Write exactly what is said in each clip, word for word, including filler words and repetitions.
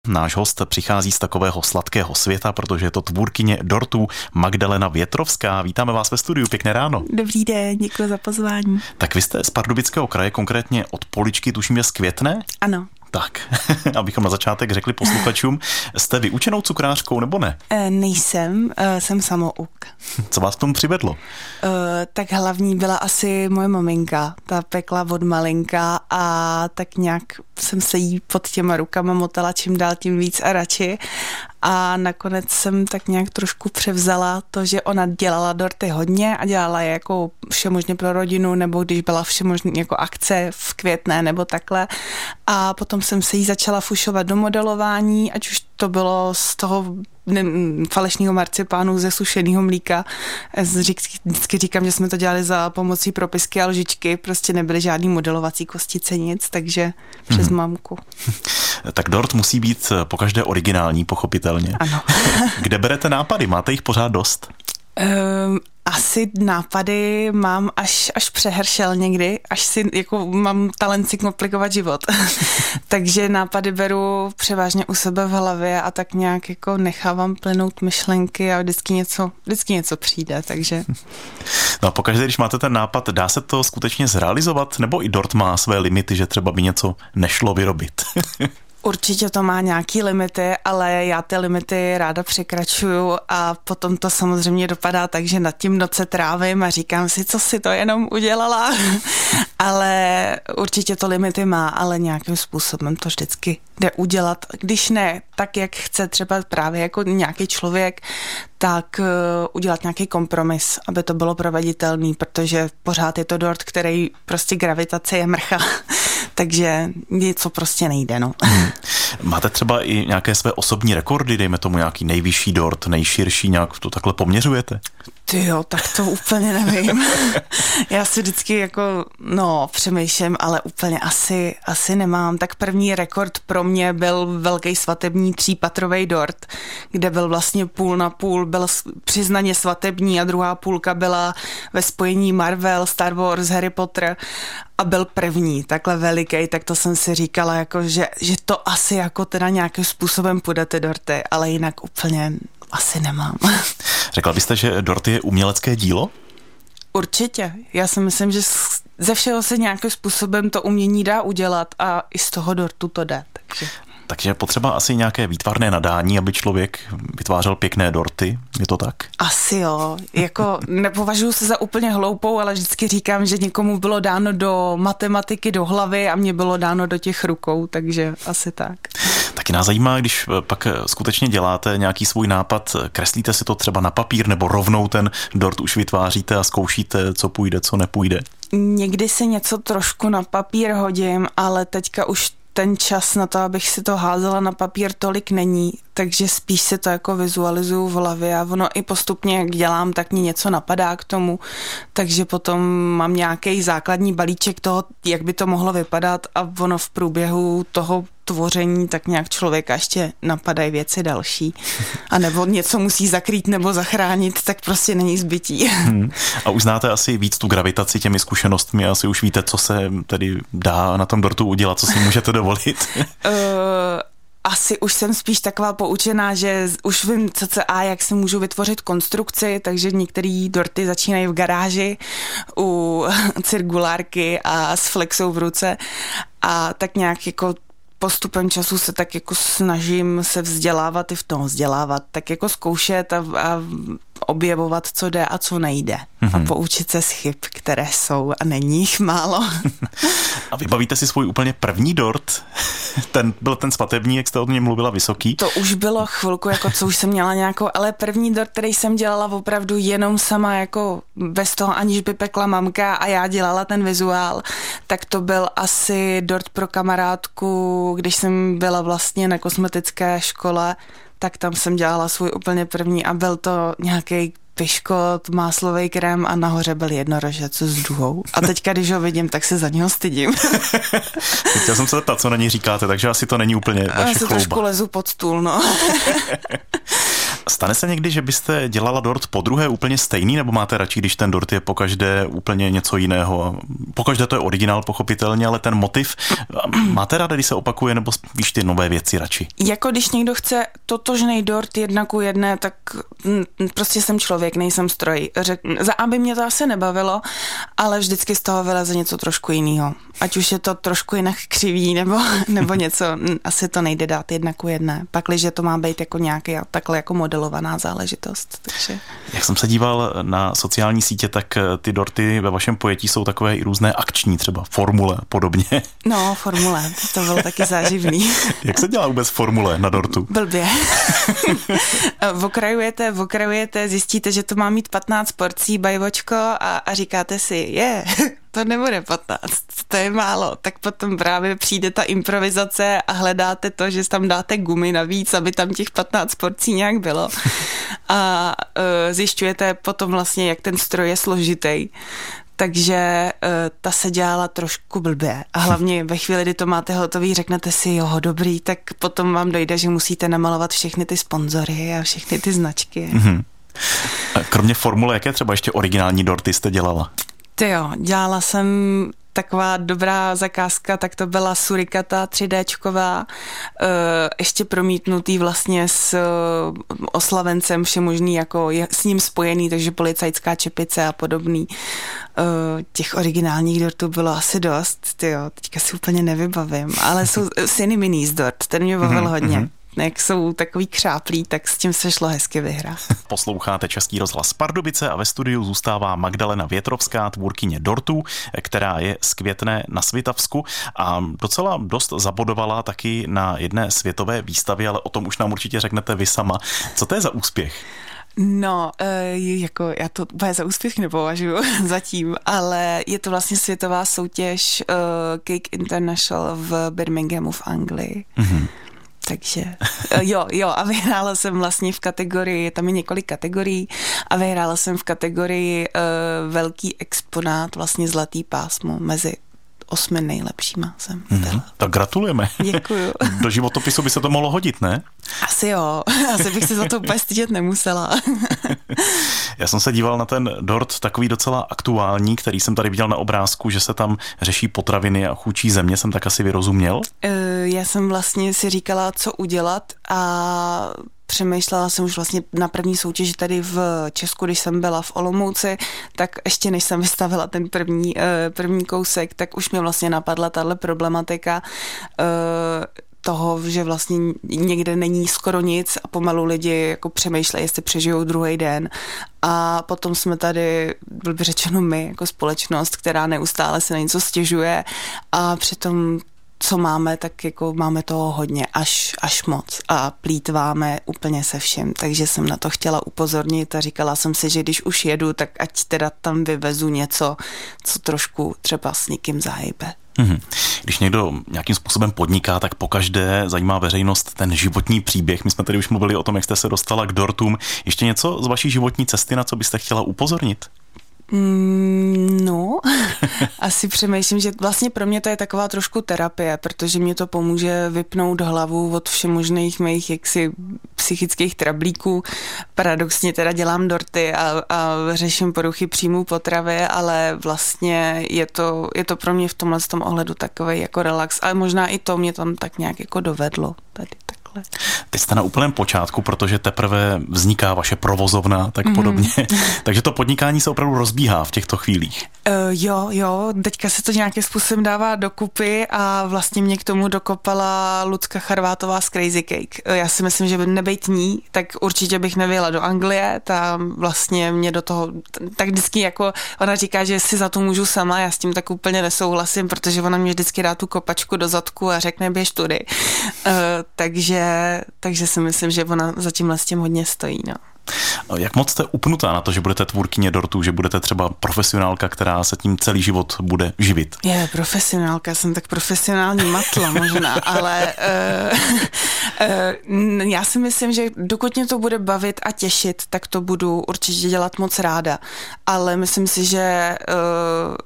Náš host přichází z takového sladkého světa, protože je to tvůrkyně dortů Magdalena Větrovská. Vítáme vás ve studiu, pěkné ráno. Dobrý den, děkuji za pozvání. Tak vy jste z Pardubického kraje, konkrétně od Poličky, tuším je z Květné? Ano. Tak, abychom na začátek řekli posluchačům, jste vyučenou cukrářkou nebo ne? E, nejsem, e, jsem samouk. Co vás k tomu přivedlo? E, tak hlavní byla asi moje maminka, ta pekla od malinka a tak nějak jsem se jí pod těma rukama motala čím dál tím víc a radši. A nakonec jsem tak nějak trošku převzala to, že ona dělala dorty hodně a dělala je jako všemožně pro rodinu, nebo když byla všemožně jako akce v Květné nebo takhle. A potom jsem se jí začala fušovat do modelování, ať už to bylo z toho ne, falešného marcipánu ze sušeného mlíka. Vždycky říkám, že jsme to dělali za pomocí propisky a lžičky, prostě nebyly žádný modelovací kostice, nic, takže přes hmm. mamku. Tak dort musí být pokaždé originální, pochopitelně. Ano. Kde berete nápady? Máte jich pořád dost? Um, asi nápady mám až, až přehršel někdy, až si jako mám talent si komplikovat život. Takže nápady beru převážně u sebe v hlavě a tak nějak jako nechávám plynout myšlenky a vždycky něco, vždycky něco přijde, takže... No a pokaždé, když máte ten nápad, dá se to skutečně zrealizovat? Nebo i dort má své limity, že třeba by něco nešlo vyrobit? Určitě to má nějaký limity, ale já ty limity ráda překračuju a potom to samozřejmě dopadá tak, že nad tím noce trávím a říkám si, co si to jenom udělala. Ale určitě to limity má, ale nějakým způsobem to vždycky jde udělat. Když ne tak, jak chce třeba právě jako nějaký člověk, tak uh, udělat nějaký kompromis, aby to bylo proveditelný, protože pořád je to dort, který prostě gravitace je mrcha. Takže něco prostě nejde, no. Hmm. Máte třeba i nějaké své osobní rekordy, dejme tomu nějaký nejvyšší dort, nejširší, nějak to takhle poměřujete? Tyjo, tak to úplně nevím. Já si vždycky jako, no, přemýšlím, ale úplně asi, asi nemám. Tak první rekord pro mě byl velký svatební třípatrový dort, kde byl vlastně půl na půl, byl přiznaně svatební a druhá půlka byla ve spojení Marvel, Star Wars, Harry Potter a byl první, takhle veliký, tak to jsem si říkala, jako, že, že to asi jako teda nějakým způsobem půjde ty dorty, ale jinak úplně asi nemám. Řekla byste, že dort je umělecké dílo? Určitě. Já si myslím, že ze všeho se nějakým způsobem to umění dá udělat a i z toho dortu to jde. Takže... Takže je potřeba asi nějaké výtvarné nadání, aby člověk vytvářel pěkné dorty, je to tak? Asi jo, jako nepovažuji se za úplně hloupou, ale vždycky říkám, že někomu bylo dáno do matematiky do hlavy a mě bylo dáno do těch rukou, takže asi tak. Taky nás zajímá, když pak skutečně děláte nějaký svůj nápad, kreslíte si to třeba na papír nebo rovnou ten dort už vytváříte a zkoušíte, co půjde, co nepůjde? Někdy si něco trošku na papír hodím, ale teďka už ten čas na to, abych si to házela na papír, tolik není, takže spíš si to jako vizualizuju v hlavě a ono i postupně, jak dělám, tak mě něco napadá k tomu, takže potom mám nějaký základní balíček toho, jak by to mohlo vypadat a ono v průběhu toho tvoření tak nějak člověka ještě napadají věci další. A nebo něco musí zakrýt nebo zachránit, tak prostě není zbytí. Hmm. A už znáte asi víc tu gravitaci těmi zkušenostmi, asi už víte, co se tedy dá na tom dortu udělat, co si můžete dovolit? uh... Asi už jsem spíš taková poučená, že už vím cca, jak si můžu vytvořit konstrukci, takže některé dorty začínají v garáži u cirkulárky a s flexou v ruce a tak nějak jako postupem času se tak jako snažím se vzdělávat i v tom vzdělávat, tak jako zkoušet a, a objevovat, co jde a co nejde. Mm-hmm. A poučit se z chyb, které jsou a není jich málo. A vybavíte si svůj úplně první dort? Ten byl ten svatební, jak jste o něm mluvila, vysoký? To už bylo chvilku, jako co už jsem měla nějakou, ale první dort, který jsem dělala opravdu jenom sama, jako bez toho, aniž by pekla mamka a já dělala ten vizuál, tak to byl asi dort pro kamarádku, když jsem byla vlastně na kosmetické škole, tak tam jsem dělala svůj úplně první a byl to nějaký piškot, máslový krém a nahoře byl jednorožec s duhou. A teďka, když ho vidím, tak se za něho stydím. Chtěl jsem se zeptat, co na něj říkáte, takže asi to není úplně vaše chlouba. Já si trošku lezu pod stůl, no. Stane se někdy, že byste dělala dort po druhé úplně stejný, nebo máte radši, když ten dort je pokaždé úplně něco jiného? Pokaždé to je originál, pochopitelně, ale ten motiv, máte ráda, když se opakuje, nebo spíš ty nové věci radši? Jako když někdo chce totožnej dort jedna ku jedné, tak prostě jsem člověk, nejsem stroj. Řek, za aby mě to asi nebavilo, ale vždycky z toho vyleze něco trošku jiného. Ať už je to trošku jinak křivý, nebo, nebo něco, asi to nejde dát jedna ku jedné. Pakliže to má být jako nějaký takhle jako modelovaná záležitost. Takže. Jak jsem se díval na sociální sítě, tak ty dorty ve vašem pojetí jsou takové i různé akční, třeba formule a podobně. No, formule, to bylo taky záživný. Jak se dělá vůbec formule na dortu? Blbě. Vokrajujete, vokrajujete, zjistíte, že to má mít patnáct porcí, bajvočko a, a říkáte si, je, yeah, to nebude patnáct, to je málo. Tak potom právě přijde ta improvizace a hledáte to, že tam dáte gumy navíc, aby tam těch patnáct porcí nějak bylo. A uh, zjišťujete potom vlastně, jak ten stroj je složitý. Takže uh, ta se dělala trošku blbě. A hlavně ve chvíli, kdy to máte hotový, řeknete si, jo, dobrý, tak potom vám dojde, že musíte namalovat všechny ty sponzory a všechny ty značky. Mm-hmm. A kromě formule, jaké třeba ještě originální dorty jste dělala? Ty jo, dělala jsem taková dobrá zakázka, tak to byla surikata tři déčková, ještě promítnutý vlastně s oslavencem všemožný, jako je s ním spojený, takže policajská čepice a podobný. Těch originálních dortů bylo asi dost, ty jo, teďka si úplně nevybavím, ale jsou Cine Minis dort, ten mě bavil hodně. Jak jsou takový křáplí, tak s tím se šlo hezky vyhrát. Posloucháte Český rozhlas Pardubice a ve studiu zůstává Magdalena Větrovská, tvůrkyně dortů, která je z Květné na Svitavsku a docela dost zabodovala taky na jedné světové výstavě, ale o tom už nám určitě řeknete vy sama. Co to je za úspěch? No, jako já to úplně za úspěch nepovažuji zatím, ale je to vlastně světová soutěž Cake International v Birminghamu v Anglii. Mm-hmm. Takže jo, jo a vyhrála jsem vlastně v kategorii, tam je několik kategorií a vyhrála jsem v kategorii uh, velký exponát, vlastně zlatý pásmo mezi osmi nejlepšíma jsem byla. Mm-hmm. Tak gratulujeme. Děkuju. Do životopisu by se to mohlo hodit, ne? Asi jo, asi bych se za to úplně stydět nemusela. Já jsem se díval na ten dort takový docela aktuální, který jsem tady viděl na obrázku, že se tam řeší potraviny a chůčí země, jsem tak asi vyrozuměl. Já jsem vlastně si říkala, co udělat a přemýšlela jsem už vlastně na první soutěži tady v Česku, když jsem byla v Olomouci, tak ještě než jsem vystavila ten první, první kousek, tak už mě vlastně napadla tahle problematika toho, že vlastně někde není skoro nic a pomalu lidi jako přemýšlejí, jestli přežijou druhý den. A potom jsme tady, byl by řečeno my, jako společnost, která neustále se na něco stěžuje a přitom co máme, tak jako máme toho hodně, až, až moc a plýtváme úplně se všem, takže jsem na to chtěla upozornit a říkala jsem si, že když už jedu, tak ať teda tam vyvezu něco, co trošku třeba s někým zahybe. Mm-hmm. Když někdo nějakým způsobem podniká, tak pokaždé zajímá veřejnost ten životní příběh. My jsme tady už mluvili o tom, jak jste se dostala k dortům. Ještě něco z vaší životní cesty, na co byste chtěla upozornit? No, asi přemýšlím, že vlastně pro mě to je taková trošku terapie, protože mě to pomůže vypnout hlavu od všemožných mých jaksi psychických trablíků. Paradoxně teda dělám dorty a, a řeším poruchy příjmu potravy, ale vlastně je to, je to pro mě v tomhle tom ohledu takovej jako relax, ale možná i to mě tam tak nějak jako dovedlo tady tak. Teď jste na úplném počátku, protože teprve vzniká vaše provozovna, tak mm-hmm. podobně. Takže to podnikání se opravdu rozbíhá v těchto chvílích. Uh, jo, jo, teďka se to nějakým způsobem dává dokupy a vlastně mě k tomu dokopala Lucka Charvátová z Crazy Cake. Já si myslím, že by nebejt ní, tak určitě bych nevyjela do Anglie, tam vlastně mě do toho, tak vždycky jako ona říká, že si za to můžu sama, já s tím tak úplně nesouhlasím, protože ona mě vždycky dá tu kopačku do zadku a řekne běž tudy. Uh, takže takže si myslím, že ona za tímhle s tím hodně stojí. No. Jak moc jste upnutá na to, že budete tvůrkyně dortů, že budete třeba profesionálka, která se tím celý život bude živit? Je, profesionálka, jsem tak profesionální matla možná, ale uh, uh, já si myslím, že dokud mě to bude bavit a těšit, tak to budu určitě dělat moc ráda. Ale myslím si, že uh,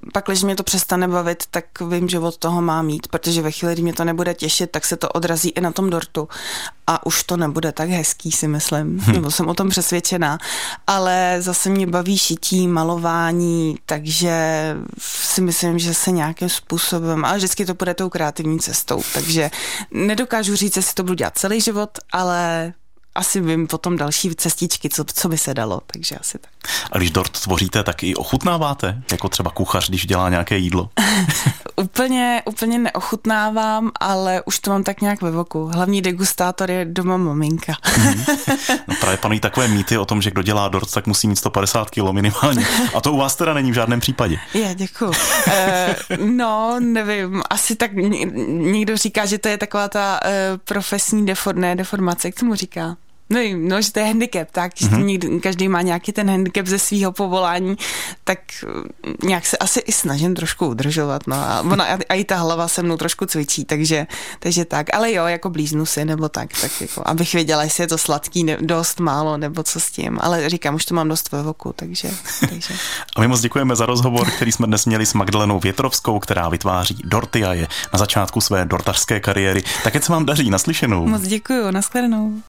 pak, když mě to přestane bavit, tak vím, že od toho mám jít, protože ve chvíli, kdy mě to nebude těšit, tak se to odrazí i na tom dortu. A už to nebude tak hezký, si myslím, hm. nebo jsem o tom přesvědčená. Ale zase mě baví šití, malování, takže si myslím, že se nějakým způsobem, ale vždycky to půjde tou kreativní cestou, takže nedokážu říct, jestli to budu dělat celý život, ale asi vím potom další cestičky, co, co by se dalo, takže asi tak. A když dort tvoříte, tak i ochutnáváte? Jako třeba kuchař, když dělá nějaké jídlo? úplně, úplně neochutnávám, ale už to mám tak nějak ve voku. Hlavní degustátor je doma maminka. Mm-hmm. No právě panují takové mýty o tom, že kdo dělá dort, tak musí mít sto padesát kilo minimálně. A to u vás teda není v žádném případě. Je, děkuju. e, no, nevím, asi tak někdo říká, že to je taková ta e, profesní defor, ne, deformace, jak tomu říká? No, no, že to je handicap, tak, mm-hmm. že někdy, každý má nějaký ten handicap ze svého povolání, tak nějak se asi i snažím trošku udržovat, no a, ona, a i ta hlava se mnou trošku cvičí, takže, takže tak, ale jo, jako blíznu si, nebo tak, tak jako, abych věděla, jestli je to sladký, ne, dost málo, nebo co s tím, ale říkám, už to mám dost ve voku, takže, takže. A my moc děkujeme za rozhovor, který jsme dnes měli s Magdalenou Větrovskou, která vytváří dorty a je na začátku své dortařské kariéry. Tak ať se vám daří, naslyšenou. Moc děkuju, nashledanou.